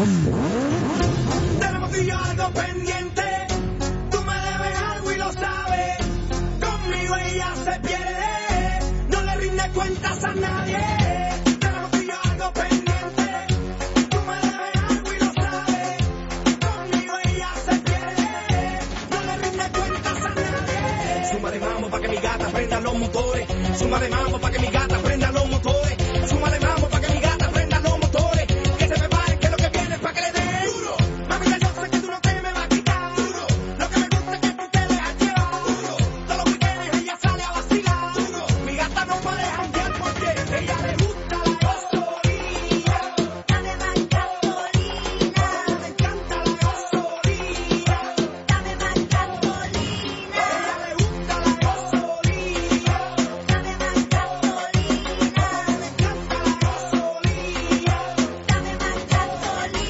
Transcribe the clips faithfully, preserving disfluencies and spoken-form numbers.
Tenemos tú y yo algo pendiente. Tú me debes algo y lo sabes. Conmigo ella se pierde. No le rinde cuentas a nadie. Tenemos tú y yo algo pendiente. Tú me debes algo y lo sabes. Conmigo ella se pierde. No le rinde cuentas a nadie. Suma de mambo pa' que mi gata prenda los motores. Suma de mambo pa' que mi gata prenda los motores. Suma de mambo pa' que mi gata prenda los motores. Que se prepare que lo que viene es pa' que le dé duro. Mami, ya yo sé que tú no te me vas a quitar duro. Lo que me gusta es que tú te dejas llevar duro. Todos los weekends ella sale a vacilar duro. Mi gata no puede janguear porque ella le gusta la gasolina. Dame más gasolina. Me encanta la gasolina. Dame más gasolina. Ella le gusta la gasolina. Dame más gasolina. Me encanta la gasolina. Dame más gasolina.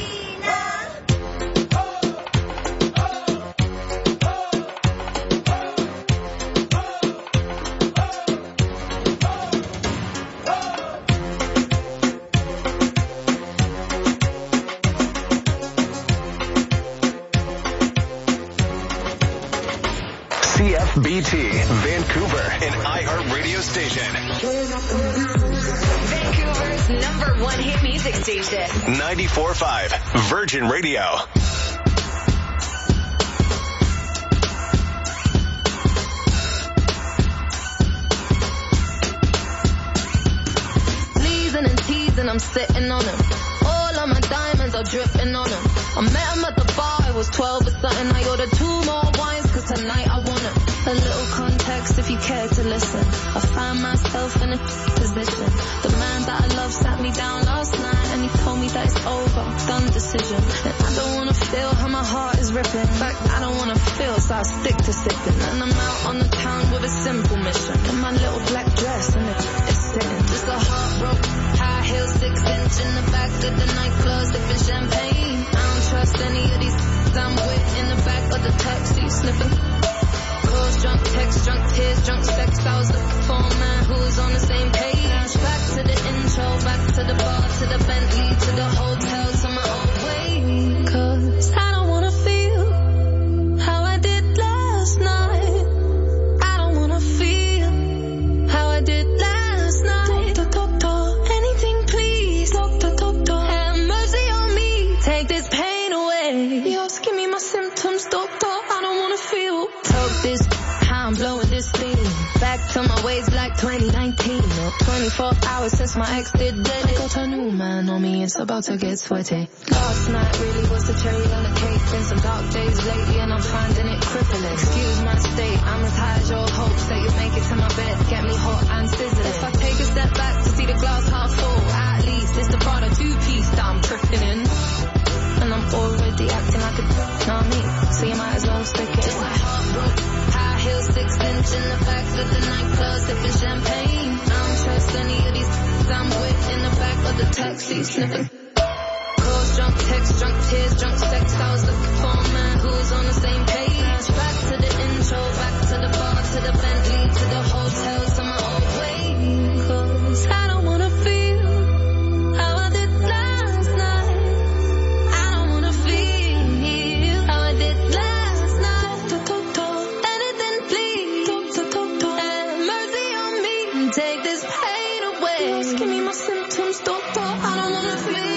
C F B T, Vancouver, an iHeart radio station. Vancouver's number one hit music station. ninety-four point five, Virgin Radio. Sneezing and teasing, I'm sitting on him. All of my diamonds are dripping on him. I met him at the bar, I was twelve or something. I ordered two more wines, cause tonight I want him. A little context if you care to listen. I found myself in a position. The man that I love sat me down last night and he told me that it's over, done decision. And I don't wanna feel how my heart is ripping. In fact, I don't wanna feel, so I stick to sipping. And I'm out on the town with a simple mission. In my little black dress and it's, it's sitting. Just a heartbroken high heel, six inch in the back of the nightclub, sipping champagne. I don't trust any of these I'm with in the back of the taxi, sniffing. Calls, drunk texts, drunk tears, drunk sex. I was looking for a man who was on the same page. Back to the intro, back to the bar, to the Bentley, to the hotel, to my old way. Cause I don't wanna feel how I did last night. I don't wanna feel how I did last night. Doctor, doctor, anything please. Doctor, doctor, have mercy on me. Take this pain away. Just give me my symptoms, doctor. I don't wanna feel. Took this, how I'm blowing this thing. Back to my ways like twenty nineteen. Or twenty-four hours since my ex did dead. I got a new man on me, it's about to get sweaty. Last night really was the cherry on the cake. Been some dark days lately and I'm finding it crippling. Excuse my state, I'm as high as your hopes that you make it to my bed. Get me hot and sizzling. If I take a step back to see the glass half full, at least it's the Prada two-piece that I'm tripping in. And I'm already acting like a not me, so you might as well stick it. Just my heart broke, high heels, six inch in the back of the nightclub, sipping champagne. I don't trust any of these I'm with in the back of the taxi, sniffing. Calls, drunk texts, drunk tears, drunk sex. I was looking for a man who was on the same page. Back to the intro, back to the bar, to the Bentley, to the hotel, to my old way. Cause I don't wanna feel how I did last night. I don't wanna feel how I did last night. Doctor, doctor, anything please. Doctor, doctor, have mercy on me. Take this pain away. Just give me my symptoms, doctor. I don't wanna feel.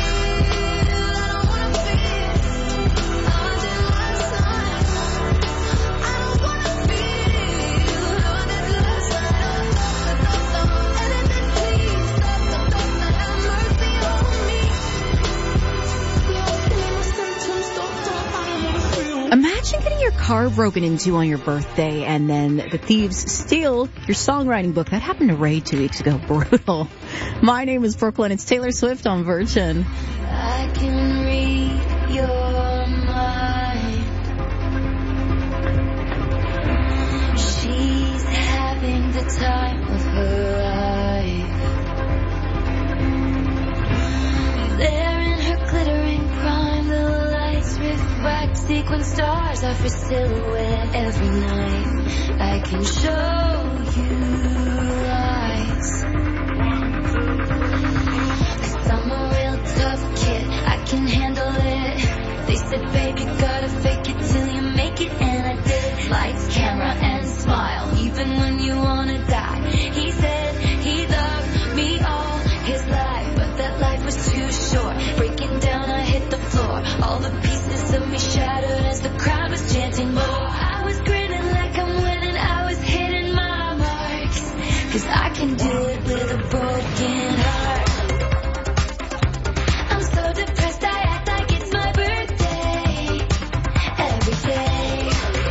I don't wanna feel how I did last night. I don't wanna feel how I did last night. Doctor, doctor, anything please. Doctor, doctor, have mercy on me. Just give me my symptoms, doctor. I don't wanna feel. Imagine getting your car broken into on your birthday and then the thieves steal your songwriting book. That happened to Ray two weeks ago. Brutal. My name is Brooklyn. It's Taylor Swift on Virgin. I can read your mind. She's having the time of her life. There in her glittering prime, the lights refract. Sequin stars are for silhouette every night. I can show you lies. Cause I'm a real tough kid. I can handle said, baby, gotta fake it till you make it, and I did. Lights, camera, and smile, even when you wanna die. He said he loved me all his life, but that life was too short. Breaking down, I hit the floor. All the pieces of me shattered as the crowd was chanting more. I was grinning like I'm winning, I was hitting my marks, 'cause I can do it with a broken heart. I'm so depressed, I act like it's my birthday every day.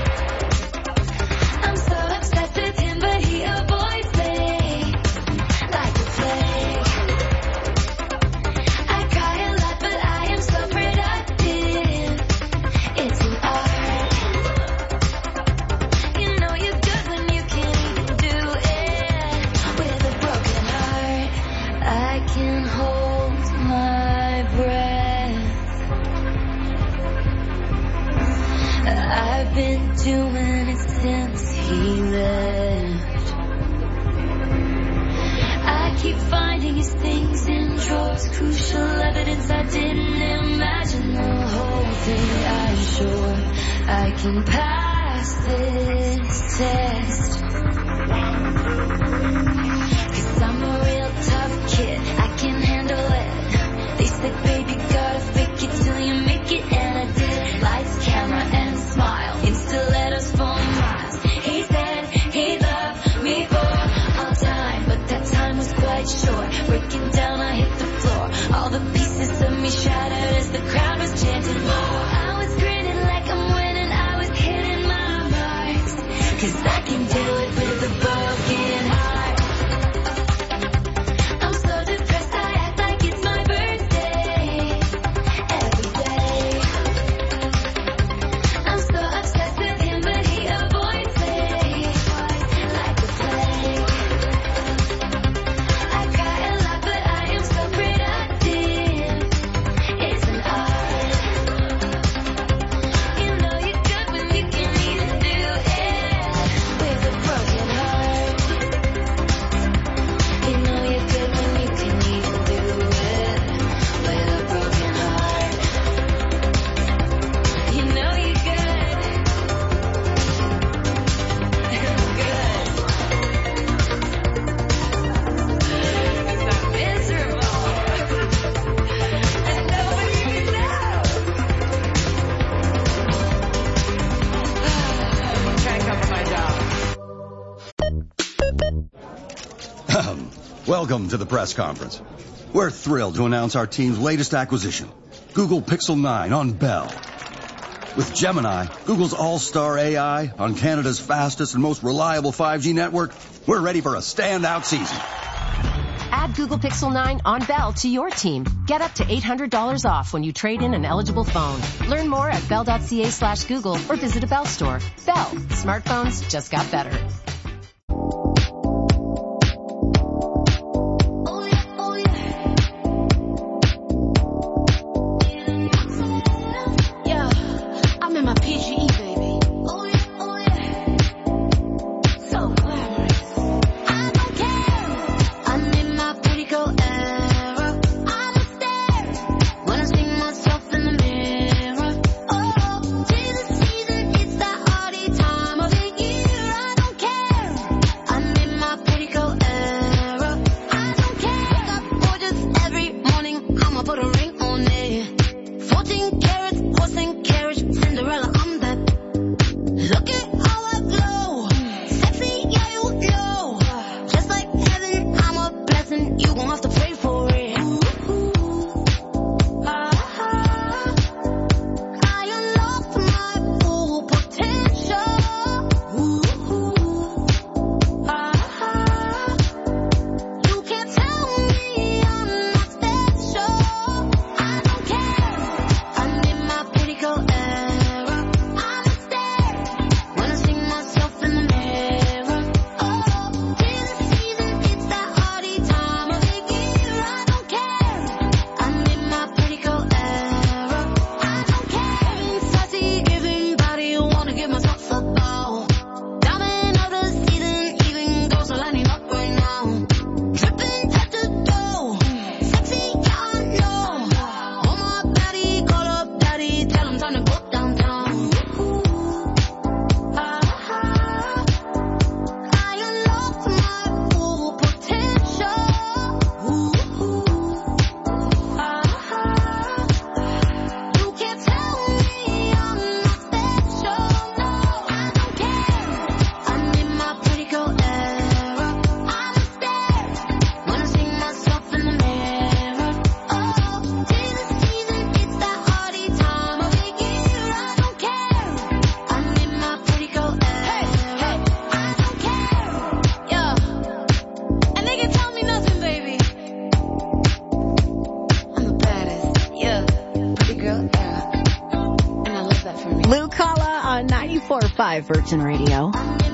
I'm so obsessed with him, but he avoids me like a plague. I cry a lot, but I am so productive. It's an art. You know you're good when you can't even do it with a broken heart. I can hold my breath. I've been doing it since he left. I keep finding his things in drawers, crucial evidence I didn't imagine. The whole thing, I'm sure I can pass this test. 'Cause I'm a real tough kid, I can handle it. They said, baby, gotta fake it till you make it, and I did. Lights, camera, and smile, in stilettos for miles. He said he loved me for all time, but that time was quite short. Breaking down, I hit the floor. All the pieces of me shattered as the crowd was chanting more. I was grinning like I'm winning, I was hitting my marks, 'cause I can do it with a broken heart. I'm so depressed, I act like it's my birthday every day. I'm so obsessed with him, but he avoids me like a plague. I cry a lot, but I am so productive. It's an art. You know you're good when you can't even do it with a broken heart. You know you're good when you can't even do it with a broken heart. You know you're good. Good. 'Cause I'm miserable. And nobody even knows. I'm trying to cover my job. Welcome to the press conference. We're thrilled to announce our team's latest acquisition, Google Pixel nine on Bell. With Gemini, Google's all-star A I on Canada's fastest and most reliable five G network, we're ready for a standout season. Add Google Pixel nine on Bell to your team. Get up to eight hundred dollars off when you trade in an eligible phone. Learn more at bell.ca slash Google or visit a Bell store. Bell. Smartphones just got better. Oh yeah, oh yeah. Yeah, I'm in my P G E, baby. Oh yeah, oh yeah. So glamorous. I don't care. I'm in my pretty girl era. I don't stare when I see myself in the mirror. Oh, Jesus season, it's that hardy time of the year. I don't care. I'm in my pretty girl era. I don't care. Wake up gorgeous every morning. I'ma put a ring on it. Fourteen carats, horse and carriage, Cinderella. I'm that. Look at how I glow. Sexy, yeah, you know. Just like heaven, I'm a blessing. You gon' have to pray for it. Ah, I unlocked my full potential. Ah, you can't tell me I'm not special. I don't care. I'm in my pretty girl era. four five Virgin Radio.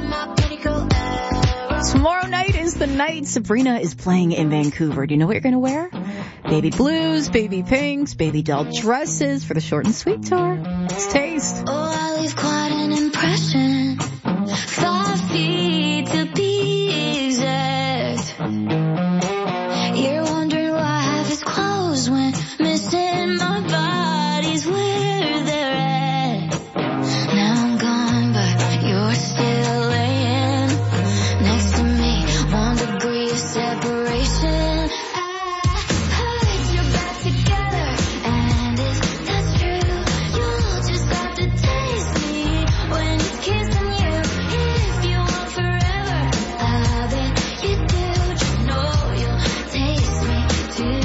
Tomorrow night is the night Sabrina is playing in Vancouver. Do you know what you're going to wear? Baby blues, baby pinks, baby doll dresses for the short and sweet tour. Let's taste. Oh, I leave quite an impression. Five feet to be exact. You're wondering why I have his clothes when missing my body's where they're at. Now I'm gone, but you're still laying next to me. One degree of separation. I heard you're back together, and if that's true, you'll just have to taste me when it's kissing you. If you want forever, I bet you do. Just know you'll taste me too.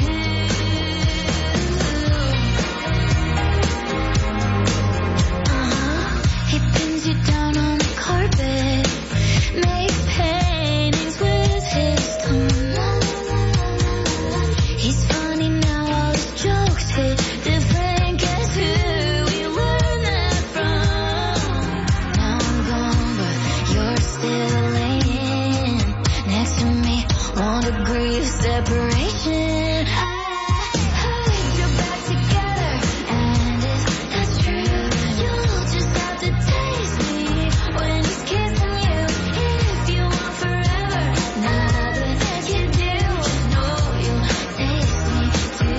Uh-huh. He pins you down on the carpet, makes paintings with his tongue. He's funny now, all his jokes hit different. Guess who we learned that from? Now I'm gone, but you're still laying next to me. One degree of separation. I heard you're back together, and if that's true, you'll just have to taste me when he's kissing you. If you want forever, now that you do, just know you'll taste me too.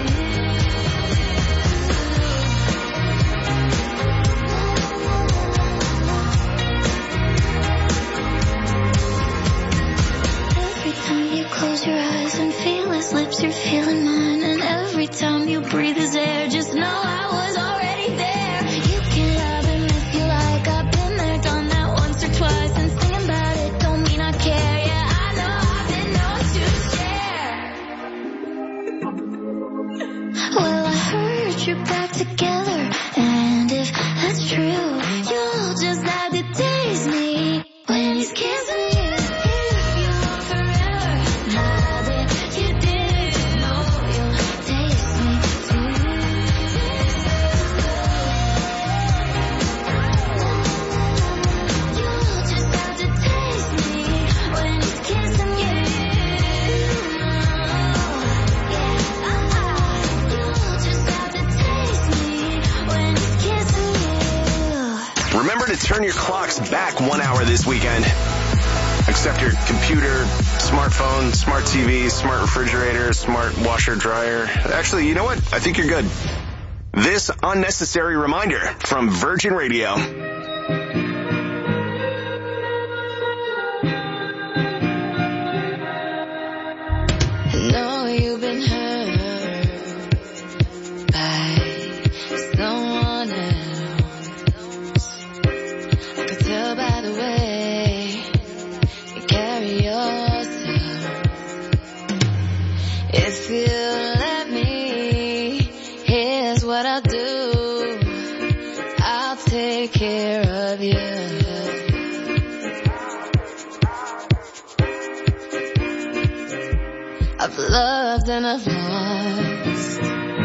Every time you close your eyes and feel his lips, you're feeling mine. And every time you breathe his air, just know I was already there. You can love him if you like. I've been there, done that once or twice. And singing about it don't mean I care. Yeah, I know I've been known to share. Well, I heard you're back together, and if that's true, you'll just have to taste me when he's kissing you. If you want forever, now that you do, know you'll taste me too. You'll just have to taste me when he's kissing you. Yeah, uh-uh. You'll just have to taste me when he's kissing you. Remember to turn your clocks back one hour this weekend. Except your computer, smartphone, smart T V, smart refrigerator, smart washer, dryer. Actually, you know what? I think you're good. This unnecessary reminder from Virgin Radio. Know you've been hurt by someone else. I could tell by the way you carry yourself. If you let me, here's what I'll do. I'll take care of you. I've loved and I've lost.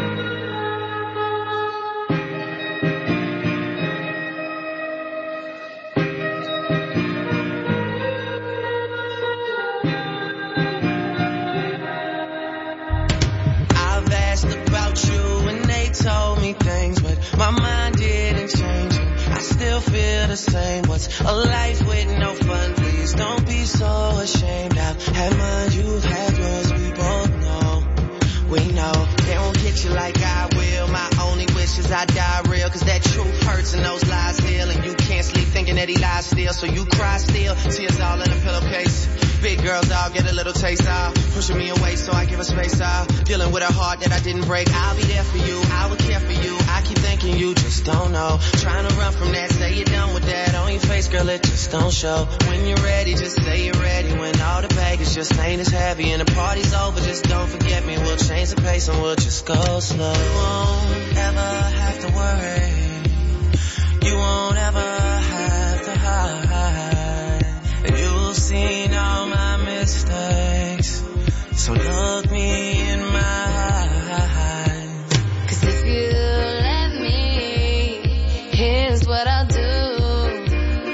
I've asked about you and they told me things, but my mind didn't change. I still feel the same. What's a life with no fun? Please don't be so ashamed. I've had mine, you've had yours. We both know, we know they won't get you like I will. My only wish is I die real, cause that truth hurts and those lies heal. And you can't sleep thinking that he lies still, so you cry still. Tears all in a pillowcase. Big girls all get a little taste off, pushing me away so I give her space off. Dealing with a heart that I didn't break. I'll be there for you, I will care for you. I keep thinking you just don't know. Trying to run from that, say you're done with that. On your face, girl, it just don't show. When you're ready, just say you're ready. When all the baggage just ain't as heavy and the party's over, just don't forget me. We'll change the pace and we'll just go slow. You won't ever have to worry. You won't ever have to hide. And you'll see all my mistakes. So look me in my eyes. Cause if you let me, here's what I'll do.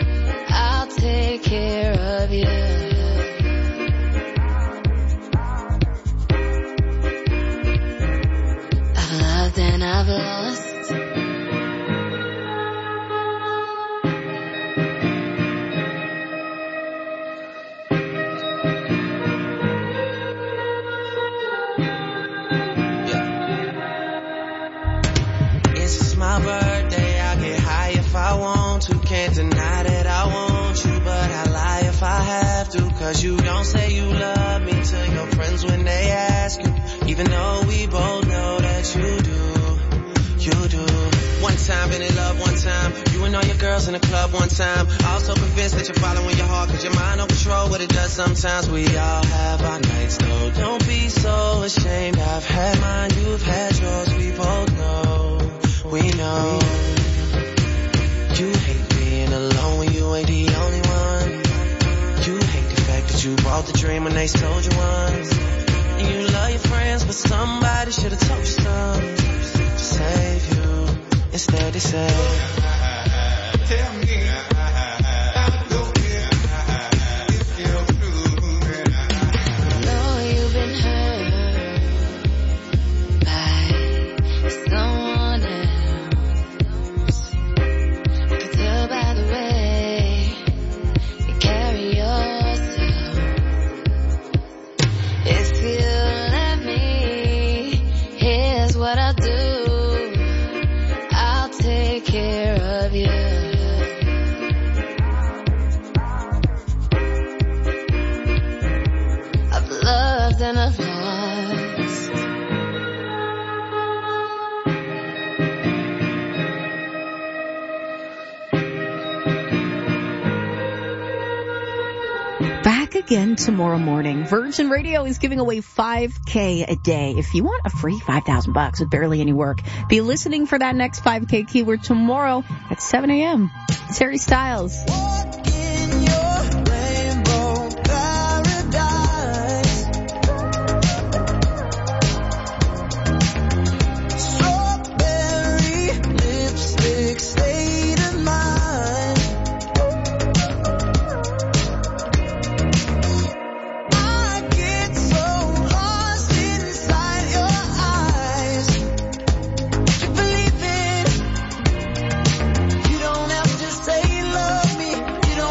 my birthday, I get high if I want to. Can't deny that I want you, but I lie if I have to. Cause you don't say you love me to your friends when they ask you. Even though we both know that you do, you do. One time, been in love one time. You and all your girls in the club one time. Also convinced that you're following your heart, cause your mind don't control what it does sometimes. We all have our nights though. Don't be so ashamed. I've had mine, you've had yours. We both know, we know. You hate being alone when you ain't the only one. You hate the fact that you bought the dream when they sold you one. And you love your friends, but somebody should've told you something to save you. Instead they say, tell me how to go here if you're through. I know you've been hurt by someone else. I could tell by the way you carry yourself. If you let me, here's what I'll do. Take care of you. I've loved and I've lost. Back again tomorrow morning. Virgin Radio is giving away five K a day. If you want a free five thousand bucks with barely any work, be listening for that next five K keyword tomorrow at seven a.m. It's Harry Styles. You don't have to say you love me. You don't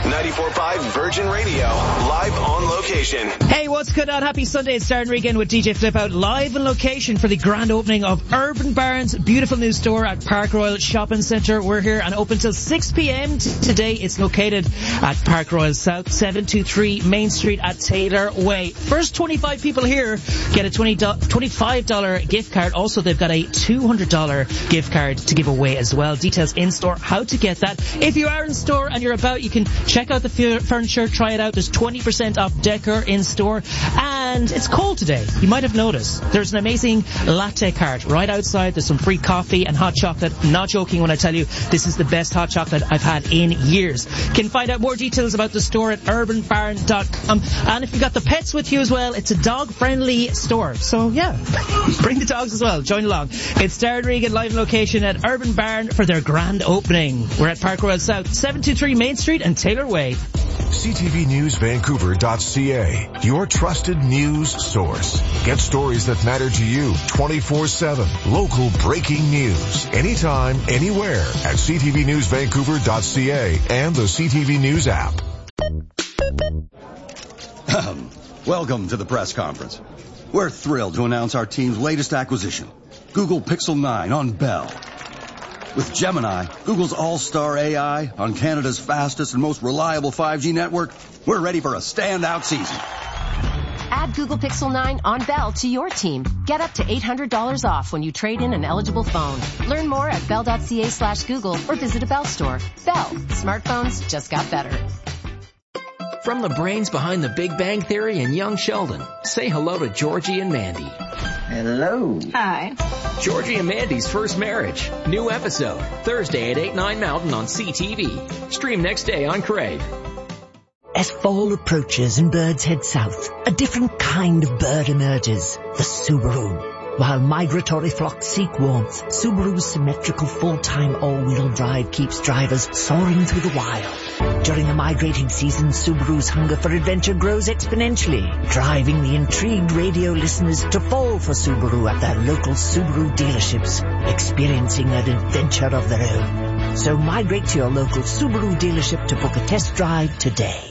ninety-four point five Virgin Radio, live on location. Hey, what's good on? Happy Sunday. It's starting weekend with D J Flip Out, live on location for the grand opening of Urban Barn's beautiful new store at Park Royal Shopping Centre. We're here and open till six p.m. T- today. It's located at Park Royal South, seven two three Main Street at Taylor Way. First twenty-five people here get a twenty twenty-five dollars gift card. Also, they've got a two hundred dollars gift card to give away as well. Details in store, how to get that. If you are in store and you're about, you can check out the furniture, try it out. There's twenty percent off decor in store. And it's cold today. You might have noticed. There's an amazing latte cart right outside. There's some free coffee and hot chocolate. I'm not joking when I tell you this is the best hot chocolate I've had in years. You can find out more details about the store at urban barn dot com. And if you've got the pets with you as well, it's a dog-friendly store. So, yeah, bring the dogs as well. Join along. It's Darren Regan live location at Urban Barn for their grand opening. We're at Park Royal South, seven two three Main Street and Taylor Way. C T V News Vancouver dot C A, your trusted news source. Get stories that matter to you twenty-four seven. Local breaking news. Anytime, anywhere at C T V News Vancouver dot C A and the C T V News app. Welcome to the press conference. We're thrilled to announce our team's latest acquisition, Google Pixel nine on Bell. With Gemini, Google's all-star A I, on Canada's fastest and most reliable five G network, we're ready for a standout season. Add Google Pixel nine on Bell to your team. Get up to eight hundred dollars off when you trade in an eligible phone. Learn more at bell dot c a slash Google or visit a Bell store. Bell. Smartphones just got better. From the brains behind The Big Bang Theory and Young Sheldon, say hello to Georgie and Mandy. Hello. Hi. Georgie and Mandy's First Marriage. New episode. Thursday at eight, nine Mountain on C T V. Stream next day on Crave. As fall approaches and birds head south, a different kind of bird emerges. The Subaru. While migratory flocks seek warmth, Subaru's symmetrical full-time all-wheel drive keeps drivers soaring through the wild. During the migrating season, Subaru's hunger for adventure grows exponentially, driving the intrigued radio listeners to fall for Subaru at their local Subaru dealerships, experiencing an adventure of their own. So migrate to your local Subaru dealership to book a test drive today.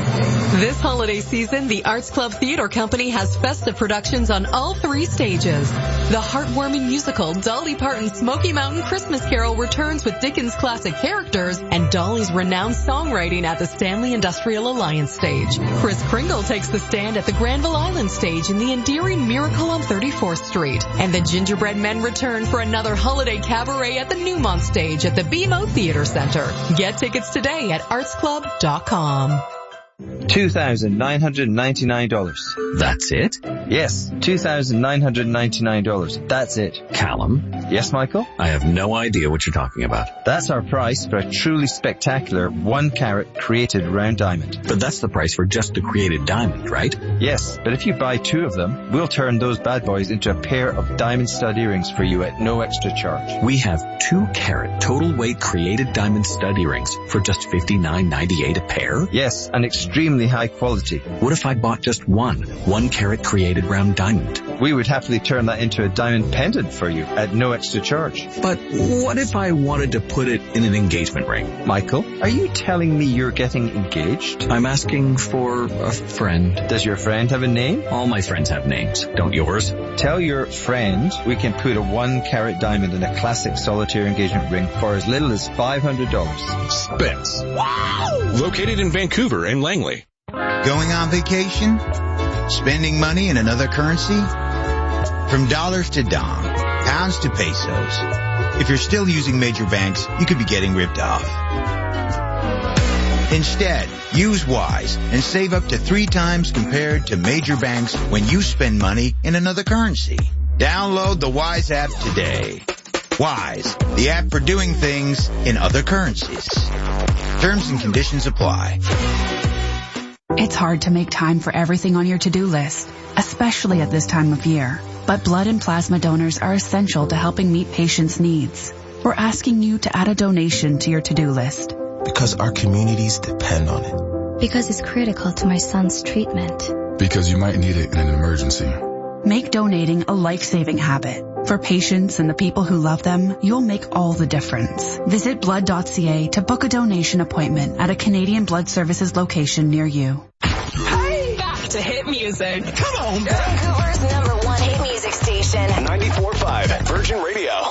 This holiday season, the Arts Club Theatre Company has festive productions on all three stages. The heartwarming musical Dolly Parton's Smoky Mountain Christmas Carol returns with Dickens' classic characters and Dolly's renowned songwriting at the Stanley Industrial Alliance stage. Kris Kringle takes the stand at the Granville Island stage in the endearing Miracle on thirty-fourth Street. And the Gingerbread Men return for another holiday cabaret at the Newmont stage at the B M O Theatre Center. Get tickets today at arts club dot com. two thousand nine hundred ninety-nine dollars. That's it? Yes, two thousand nine hundred ninety-nine dollars. That's it. Callum? Yes, Michael? I have no idea what you're talking about. That's our price for a truly spectacular one-carat created round diamond. But that's the price for just the created diamond, right? Yes, but if you buy two of them, we'll turn those bad boys into a pair of diamond stud earrings for you at no extra charge. We have two-carat total weight created diamond stud earrings for just fifty-nine ninety-eight a pair? Yes, and extremely high quality. What if I bought just one, one-carat created round diamond? We would happily turn that into a diamond pendant for you at no extra charge. But what if I wanted to put it in an engagement ring? Michael, are you telling me you're getting engaged? I'm asking for a friend. Does your friend have a name? All my friends have names. Don't yours? Tell your friend we can put a one-carat diamond in a classic solitaire engagement ring for as little as five hundred dollars. Spence. Wow! Located in Vancouver and Langley. Going on vacation? Spending money in another currency? From dollars to dong, pounds to pesos. If you're still using major banks, you could be getting ripped off. Instead, use Wise and save up to three times compared to major banks when you spend money in another currency. Download the Wise app today. Wise, the app for doing things in other currencies. Terms and conditions apply. It's hard to make time for everything on your to-do list, especially at this time of year. But blood and plasma donors are essential to helping meet patients' needs. We're asking you to add a donation to your to-do list. Because our communities depend on it. Because it's critical to my son's treatment. Because you might need it in an emergency. Make donating a life-saving habit. For patients and the people who love them, you'll make all the difference. Visit blood dot c a to book a donation appointment at a Canadian Blood Services location near you. Hey! Back to hit music. Come on, Vancouver's number one hit music station. ninety-four point five Virgin Radio.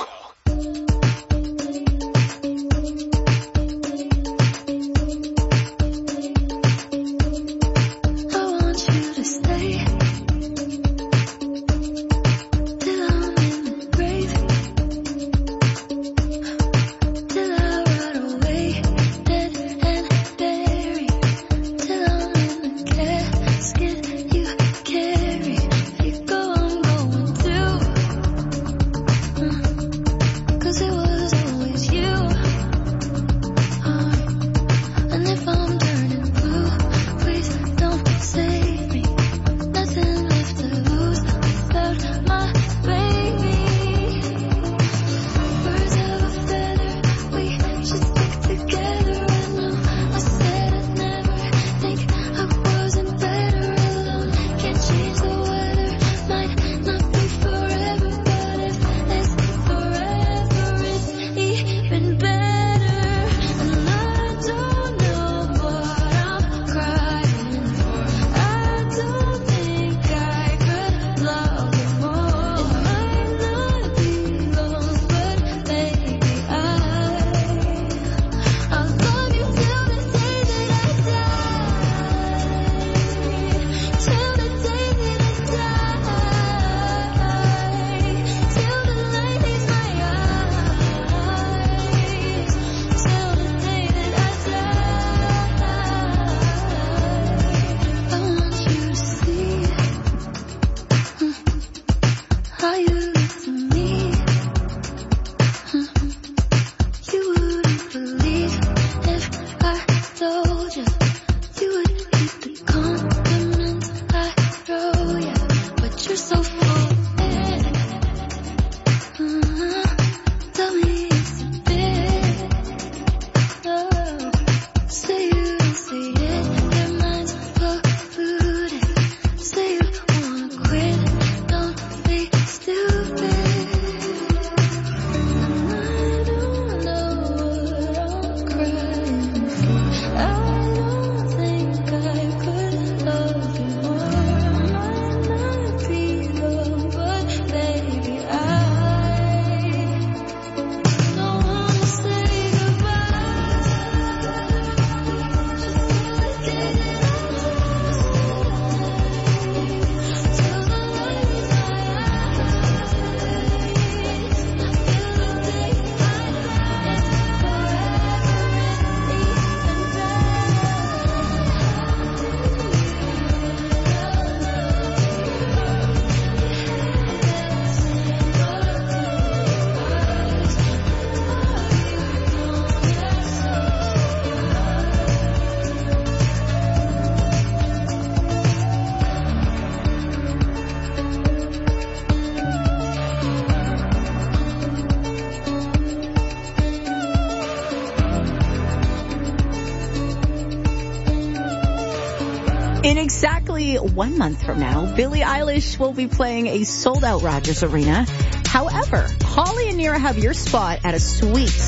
In exactly one month from now, Billie Eilish will be playing a sold-out Rogers Arena. However, Holly and Nira have your spot at a suite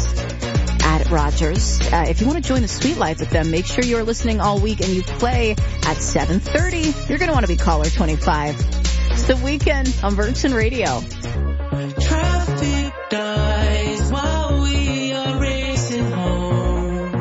at Rogers. Uh, if you want to join the Sweet Life with them, make sure you're listening all week and you play at seven thirty. You're going to want to be caller twenty-five. It's The Weeknd on Virgin Radio. Traffic dies while we are racing home.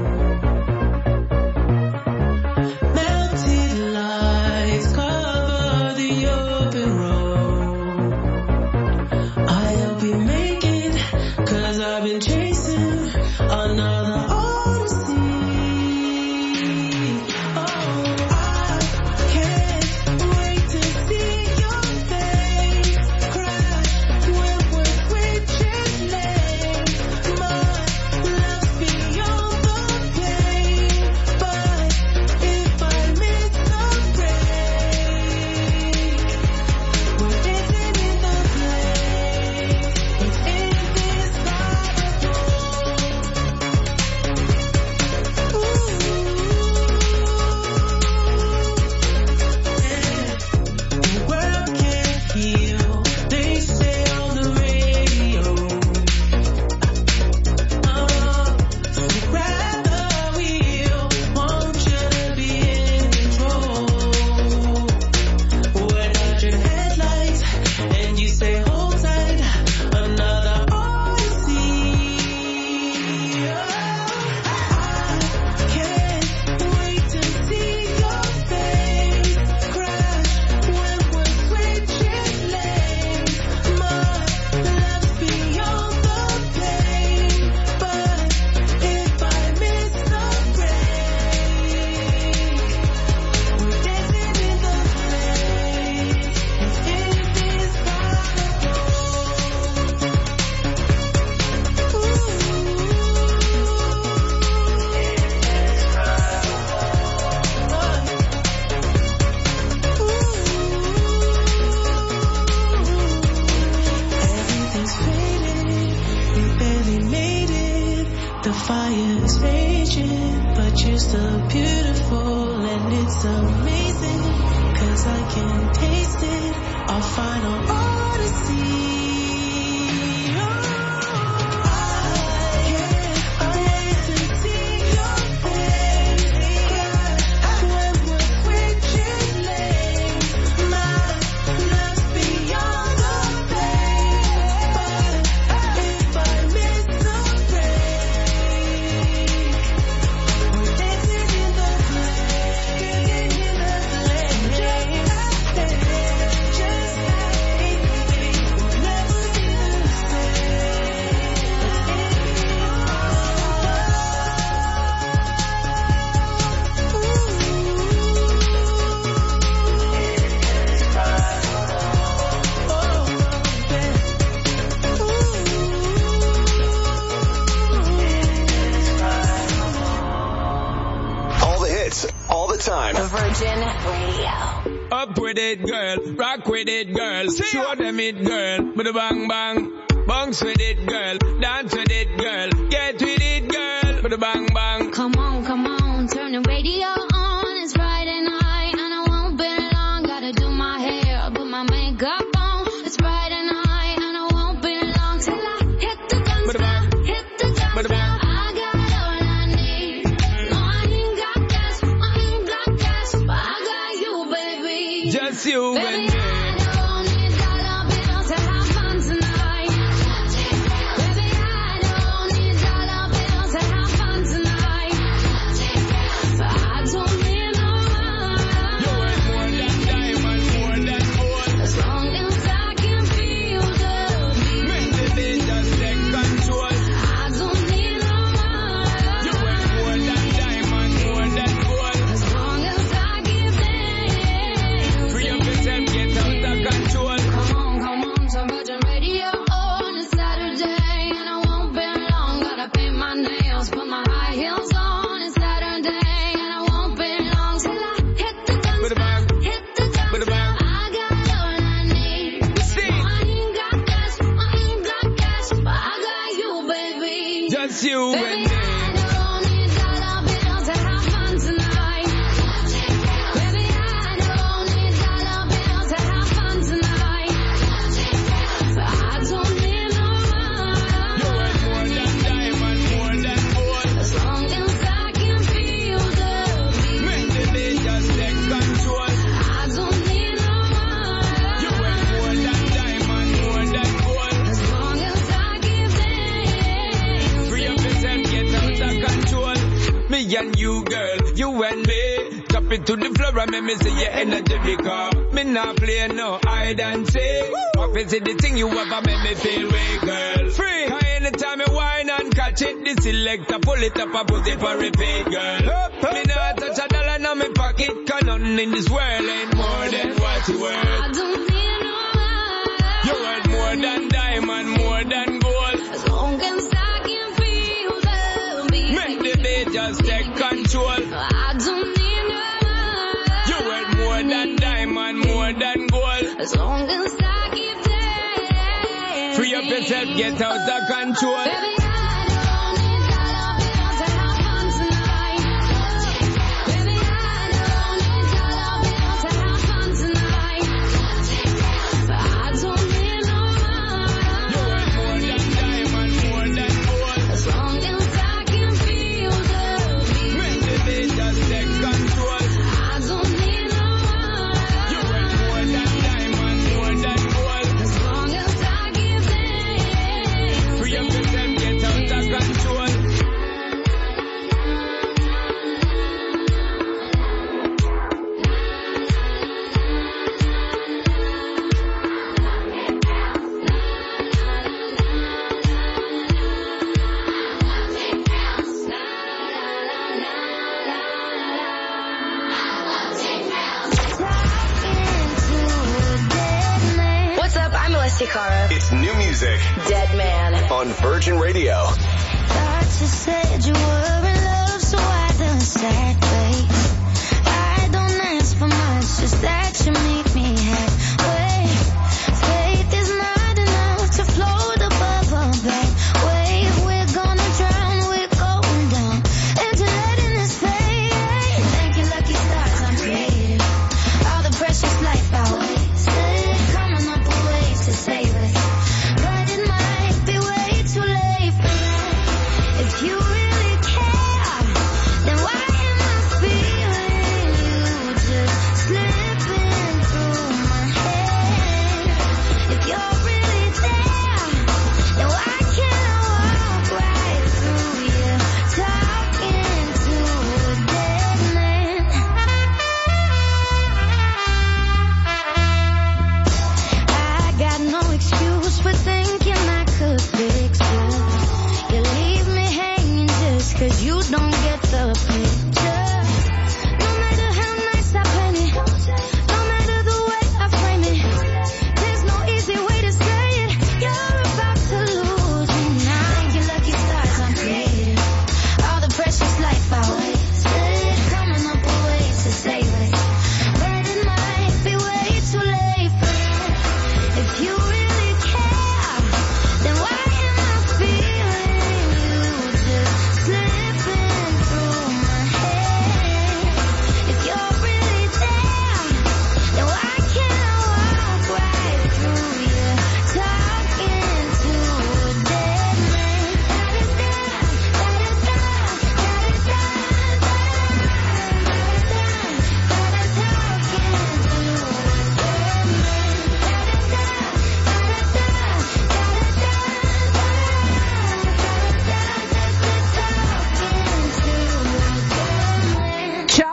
Melted lights cover the open road. I'll be making, cause I've been chasing another odyssey. Oh, I can't wait to see your face crash It's amazing, cause I can taste it. Our final odyssey. Time. The Virgin Radio. Up with it, girl. Rock with it, girl. Show them it, girl. With a bang bang. Bounce with it, girl. Dance with it, girl. Get with it, girl. With a bang bang. Come on, come on. Turn the radio on. It's Friday night and I won't be long. Gotta do my hair, put my makeup on. It's Friday night and I won't be long till I hit the dance floor. Hit the dance floor. I got all I need. No, I ain't got cash. I ain't got cash, but I got you, baby. Just you baby, and me. I don't need dollar bills to have fun tonight. Baby, I don't need dollar bills to have fun tonight. But I don't need no money. You want more than diamond, more than gold. As long as I can feel the beat. Make the day just take control. I don't need no money. You want more than diamond, more than gold. As long as I give in. Free up yourself, get out of control. Come on, come on, to Virgin Radio on a Saturday, and I won't be long. Gotta paint my nails, put my high heels on. It's Saturday, and I won't be long till I hit the dance With a floor. bang. Hit the dance With a floor. bang. I got all I need. Sing. No, I ain't got cash, I ain't got cash, but I got you, baby. Just you and Baby, me. I don't need dollar bills to have fun tonight. Baby, I don't need dollar bills to have fun tonight. But I don't need no You money. want more than diamond, more than gold. As long as I can feel the beat. Make the day just take control. I don't need no money. You want more than diamond, more than gold. As long as I give in. Free up yourself, get out of control. Me and you, girl, you and me. Drop it to the floor and make me see your energy because me not play no hide and seek. What is it the thing you ever make me feel way, girl? Free. Cause anytime you whine and catch it, the selector pull it up and put it for repeat, girl. Up, up, me not touch a dollar in my pocket, cause nothing in this world ain't more than what you worth. I don't need no money. You worth more than diamond, more than gold. As long as I can feel the beat. Make the beat just take control. I don't need no money. You worth more than diamond, more than gold. As long as I keep dancing. Free up yourself, get out of control. Baby, I don't need dollar bills to have fun tonight. Baby, I don't need dollar bills to have fun tonight. But I don't need no money. You worth more than diamond, more than gold. As long as I can feel the beat. Make the beat just take control. I don't need no money. You worth more than diamond, more than gold. As long as I give in. Free up yourself, get out of control. What's up? I'm Melissa Cara. It's new music Dead Man. on Virgin Radio. Thought you said you were in love, so I done sad face. I don't ask for much, just that you make me halfway. Faith is not enough to float above a bad wave. We're gonna drown, we're going down. And to letting this fade. Thank you, lucky stars, I'm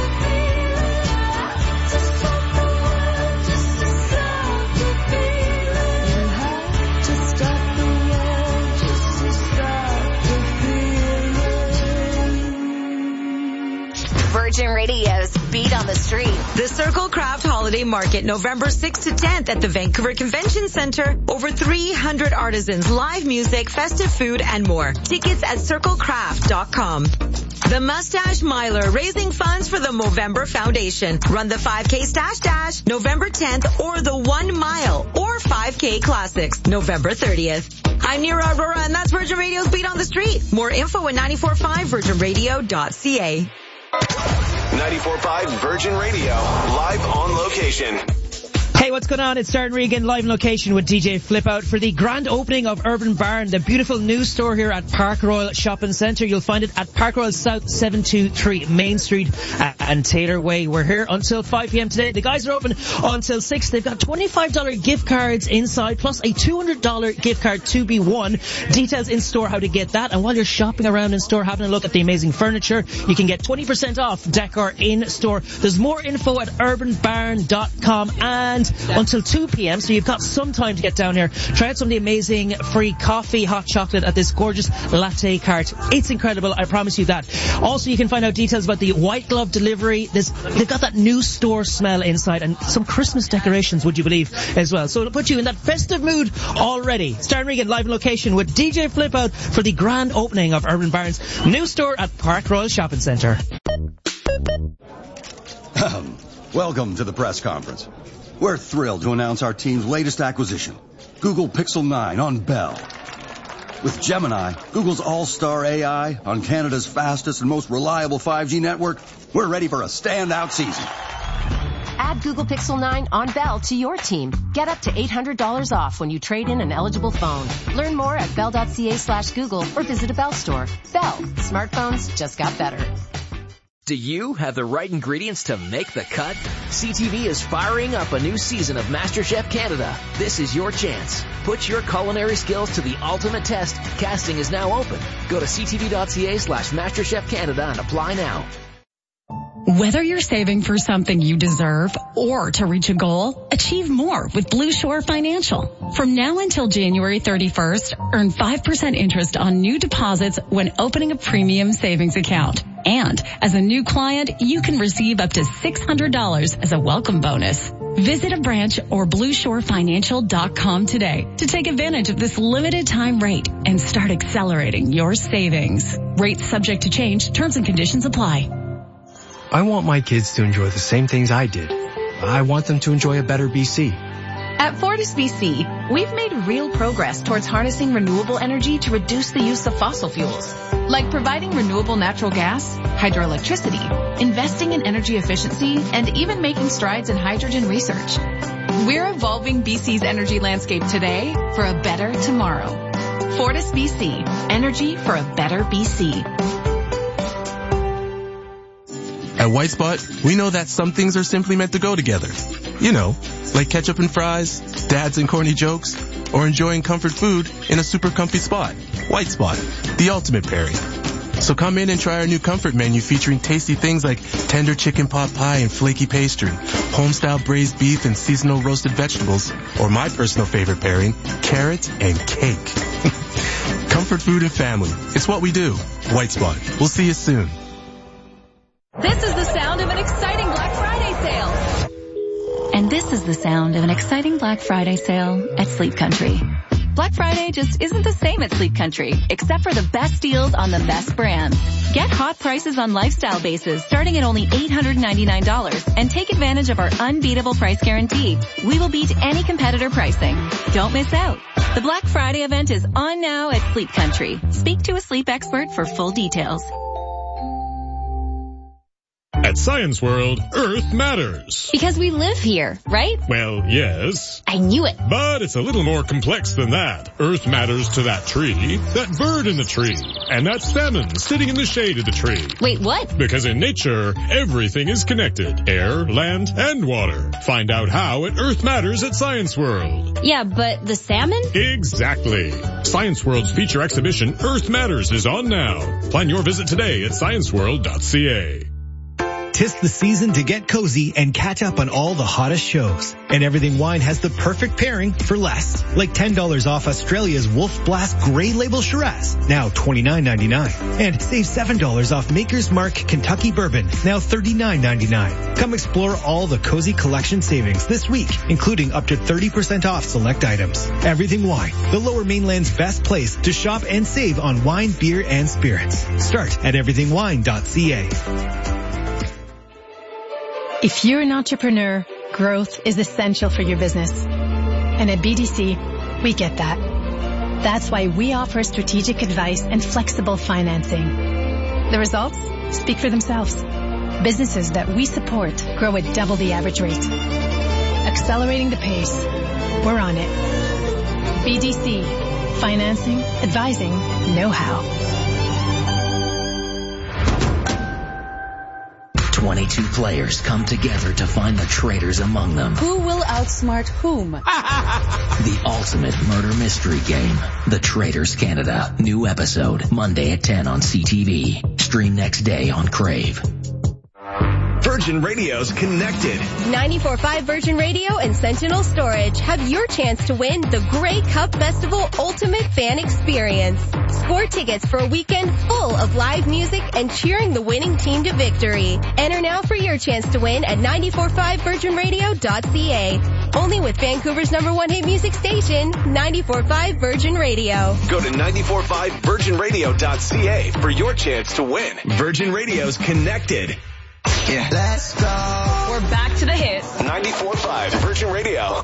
Virgin Radio's Beat on the Street. The Circle Craft Holiday Market, November sixth to tenth at the Vancouver Convention Center. Over three hundred artisans, live music, festive food, and more. Tickets at circle craft dot com. The Mustache Miler, raising funds for the Movember Foundation. Run the five K Stash Dash, November tenth, or the one mile or five K Classics, November thirtieth. I'm Nira Aurora, and that's Virgin Radio's Beat on the Street. More info at nine four five virgin radio dot c a. ninety-four point five Virgin Radio, live on location. Hey, what's going on? It's Darren Regan, live in location with D J Flip Out for the grand opening of Urban Barn, the beautiful new store here at Park Royal Shopping Centre. You'll find it at Park Royal South seven two three Main Street uh, and Taylor Way. We're here until five p.m. today. The guys are open until six. They've got twenty-five dollars gift cards inside, plus a two hundred dollars gift card to be won. Details in store how to get that. And while you're shopping around in store, having a look at the amazing furniture, you can get twenty percent off decor in store. There's more info at urban barn dot com and until two p.m. so you've got some time to get down here. Try out some of the amazing free coffee, hot chocolate at this gorgeous latte cart. It's incredible, I promise you that. Also, you can find out details about the white glove delivery. There's, they've got that new store smell inside and some Christmas decorations, would you believe, as well. So it'll put you in that festive mood already. Darren Regan, live in location with D J Flip Out for the grand opening of Urban Barn's new store at Park Royal Shopping Centre. Welcome to the press conference. We're thrilled to announce our team's latest acquisition, Google Pixel nine on Bell. With Gemini, Google's all-star A I on Canada's fastest and most reliable five G network, we're ready for a standout season. Add Google Pixel nine on Bell to your team. Get up to eight hundred dollars off when you trade in an eligible phone. Learn more at bell.ca slash Google or visit a Bell store. Bell. Smartphones just got better. Do you have the right ingredients to make the cut? C T V is firing up a new season of MasterChef Canada. This is your chance. Put your culinary skills to the ultimate test. Casting is now open. Go to ctv.ca slash MasterChef Canada and apply now. Whether you're saving for something you deserve or to reach a goal, achieve more with Blue Shore Financial. From now until January thirty-first, earn five percent interest on new deposits when opening a premium savings account. And as a new client, you can receive up to six hundred dollars as a welcome bonus. Visit a branch or blue shore financial dot com today to take advantage of this limited time rate and start accelerating your savings. Rates subject to change. Terms and conditions apply. I want my kids to enjoy the same things I did. I want them to enjoy a better B C. At Fortis B C, we've made real progress towards harnessing renewable energy to reduce the use of fossil fuels, like providing renewable natural gas, hydroelectricity, investing in energy efficiency, and even making strides in hydrogen research. We're evolving B C's energy landscape today for a better tomorrow. Fortis B C, energy for a better B C. At White Spot, we know that some things are simply meant to go together. You know, like ketchup and fries, dads and corny jokes, or enjoying comfort food in a super comfy spot. White Spot, the ultimate pairing. So come in and try our new comfort menu featuring tasty things like tender chicken pot pie and flaky pastry, home-style braised beef and seasonal roasted vegetables, or my personal favorite pairing, carrot and cake. Comfort food and family. It's what we do. White Spot. We'll see you soon. This is the sound of an exciting Black Friday sale. And this is the sound of an exciting Black Friday sale at Sleep Country. Black Friday just isn't the same at Sleep Country, except for the best deals on the best brands. Get hot prices on lifestyle bases starting at only eight hundred ninety-nine dollars and take advantage of our unbeatable price guarantee. We will beat any competitor pricing. Don't miss out. The Black Friday event is on now at Sleep Country. Speak to a sleep expert for full details. At Science World, Earth matters. Because we live here, right? Well, yes. I knew it. But it's a little more complex than that. Earth matters to that tree, that bird in the tree, and that salmon sitting in the shade of the tree. Wait, what? Because in nature, everything is connected. Air, land, and water. Find out how at Earth Matters at Science World. Yeah, but the salmon? Exactly. Science World's feature exhibition, Earth Matters, is on now. Plan your visit today at science world dot c a. Tis the season to get cozy and catch up on all the hottest shows. And Everything Wine has the perfect pairing for less. Like ten dollars off Australia's Wolf Blast Grey Label Shiraz, now twenty-nine ninety-nine. And save seven dollars off Maker's Mark Kentucky Bourbon, now thirty-nine ninety-nine. Come explore all the cozy collection savings this week, including up to thirty percent off select items. Everything Wine, the Lower Mainland's best place to shop and save on wine, beer, and spirits. Start at everything wine dot c a. If you're an entrepreneur, growth is essential for your business. And at B D C, we get that. That's why we offer strategic advice and flexible financing. The results speak for themselves. Businesses that we support grow at double the average rate. accelerating the pace. We're on it. B D C, financing, advising, know-how. twenty-two players come together to find the traitors among them. Who will outsmart whom? The ultimate murder mystery game. The Traitors Canada. New episode, Monday at ten on C T V. Stream next day on Crave. Virgin Radio's Connected. ninety-four point five Virgin Radio and Sentinel Storage have your chance to win the Grey Cup Festival Ultimate Fan Experience. Score tickets for a weekend full of live music and cheering the winning team to victory. Enter now for your chance to win at ninety-four point five virgin radio dot c a. Only with Vancouver's number one hit music station, ninety-four point five Virgin Radio. Go to ninety-four point five virgin radio dot c a for your chance to win. Virgin Radio's Connected. Yeah. Let's go. We're back to the hits. ninety-four point five Virgin Radio.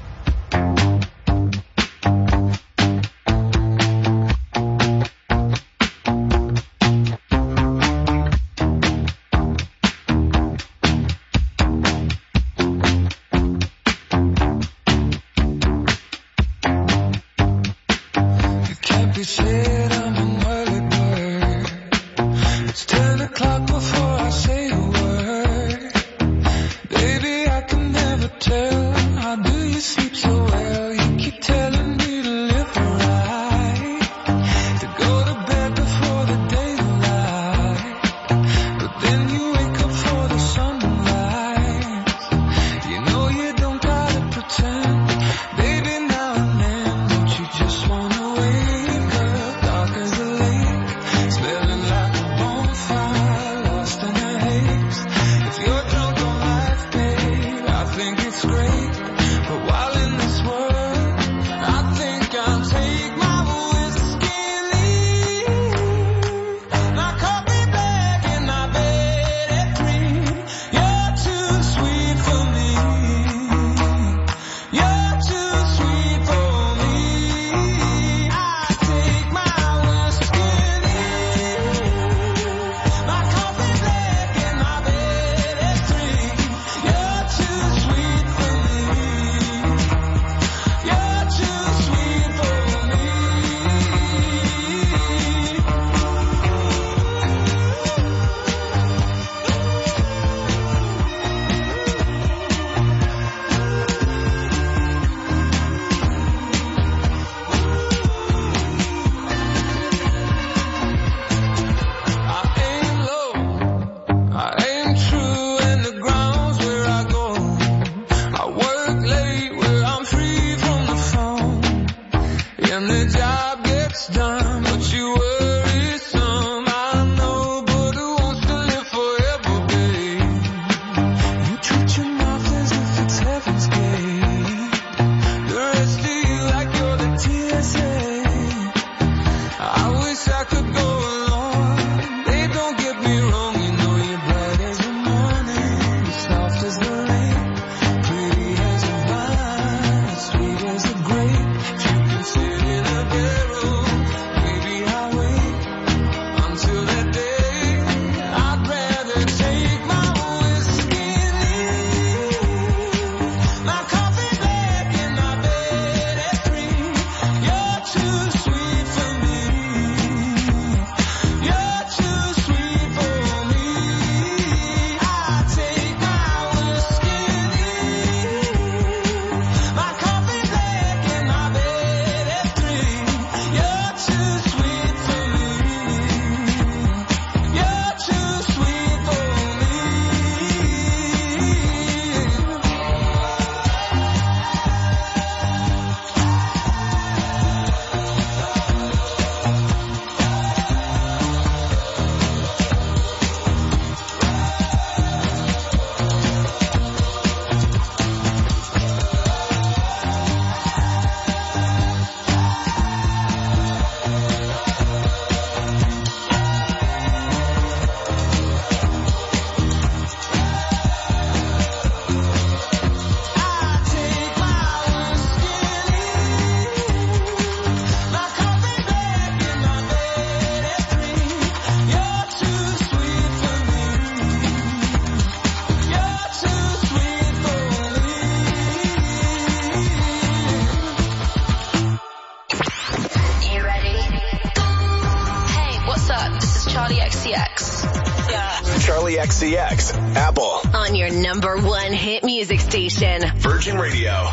X C X. Yeah. Charlie X C X, Apple. On your number one hit music station. Virgin Radio.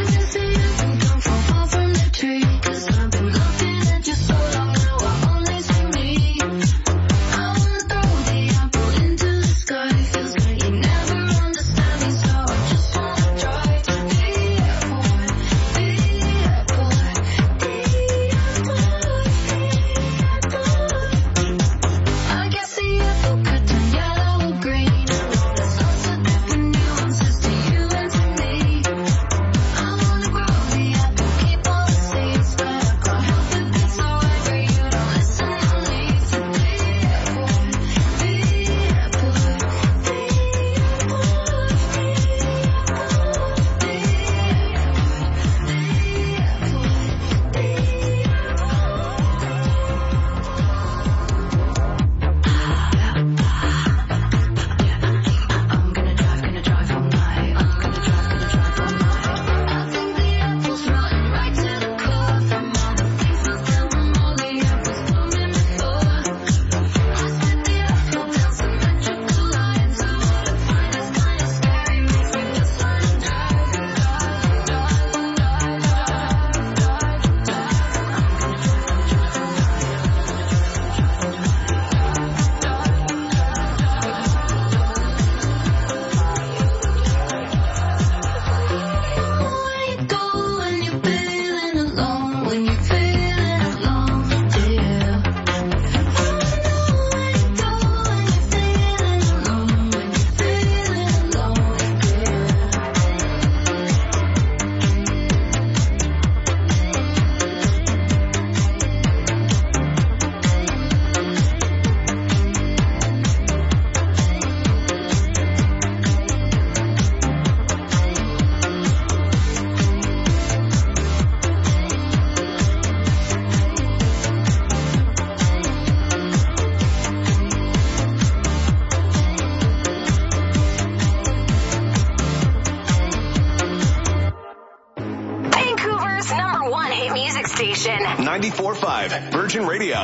ninety-four point five Virgin Radio.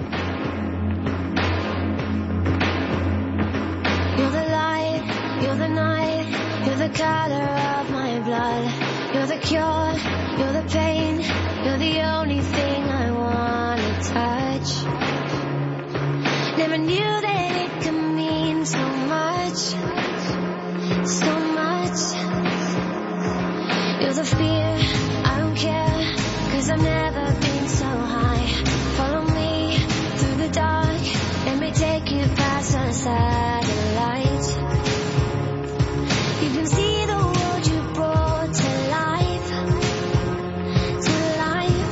You're the light, you're the night, you're the color of my blood. You're the cure, you're the pain, you're the only thing I wanna touch. Never knew that it could mean so much, so much. You're the fear, I don't care, 'cause I've never been so high. Follow me through the dark, let me take you past the satellite. You can see the world you brought to life, to life.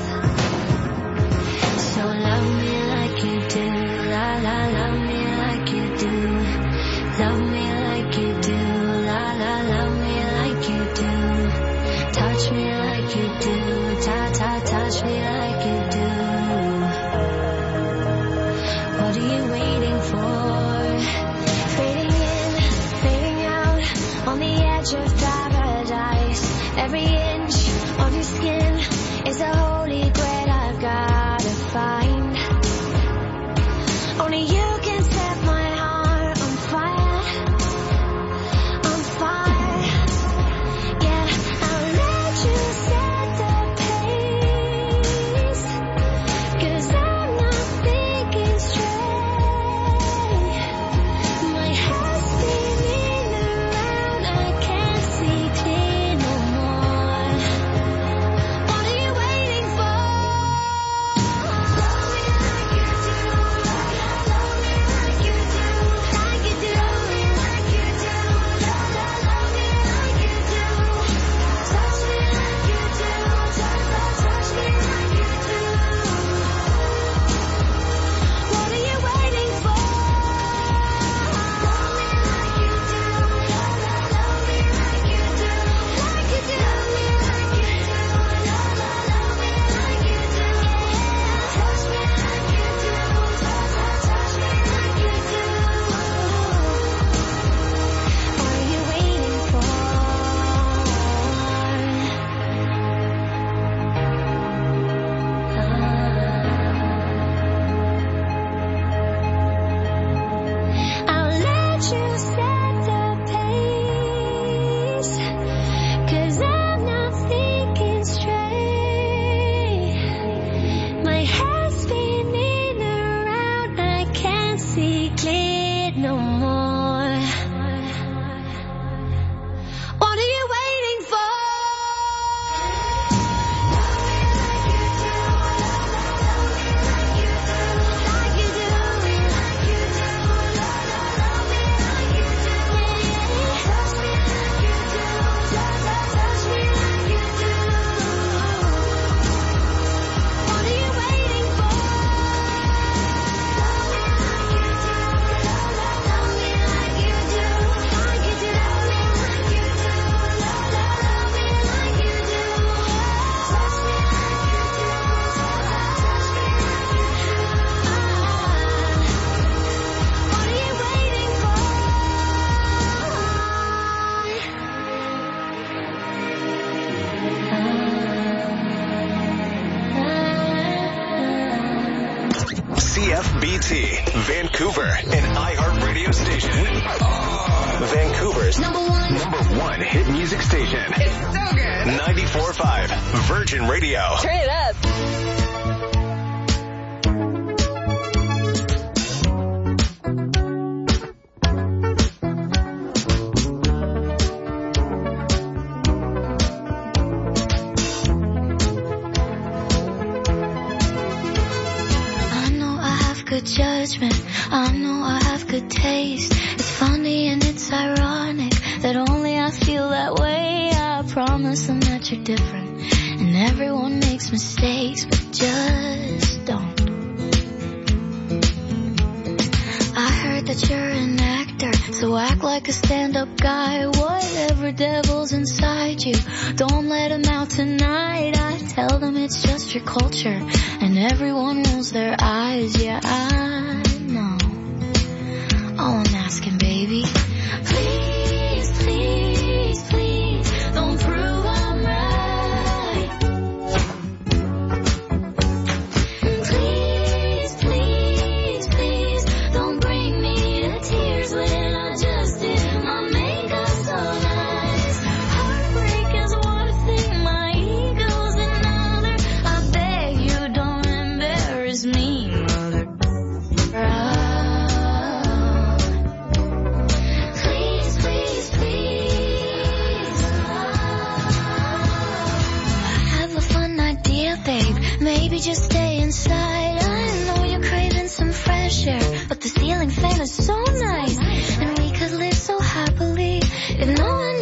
So love me like you do, la la, love me like you do. Love me like you do, la la, love me like you do. Touch me like you do, ta ta, touch me like you do. What are you waiting for? Fading in, fading out, on the edge of paradise. Every inch of your skin is a holy grail I've gotta find. Only you can set my heart on fire, on fire. Yeah, I'll let you set the pace, 'cause I'm not thinking straight. My head's spinning around, I can't see clear no more. What are you waiting for? C F B T, Vancouver, an iHeart radio station. Vancouver's number one, number one hit music station. It's so good. ninety-four point five, Virgin Radio. Turn it up. Judgment, I know I have good taste. It's funny and it's ironic that only I feel that way. I promise them that you're different, and everyone makes mistakes, but just don't. I heard that you're an actor, so act like a stand-up guy. Whatever devil's inside you, don't let him out tonight. I tell them it's just your culture, and everyone rolls their eyes. Yeah, I know. Oh, I'm asking, baby. Please, please, please, don't prove I'm right. Please, please, please, don't bring me to tears when I just did my makeup so nice. Heartbreak is one thing, my ego's another. I beg you don't embarrass me, mother. Oh. Please, please, please. I have a fun idea, babe. Maybe just stay inside. I know you're craving some fresh air, but the ceiling fan is so nice, and we could live so happily if no one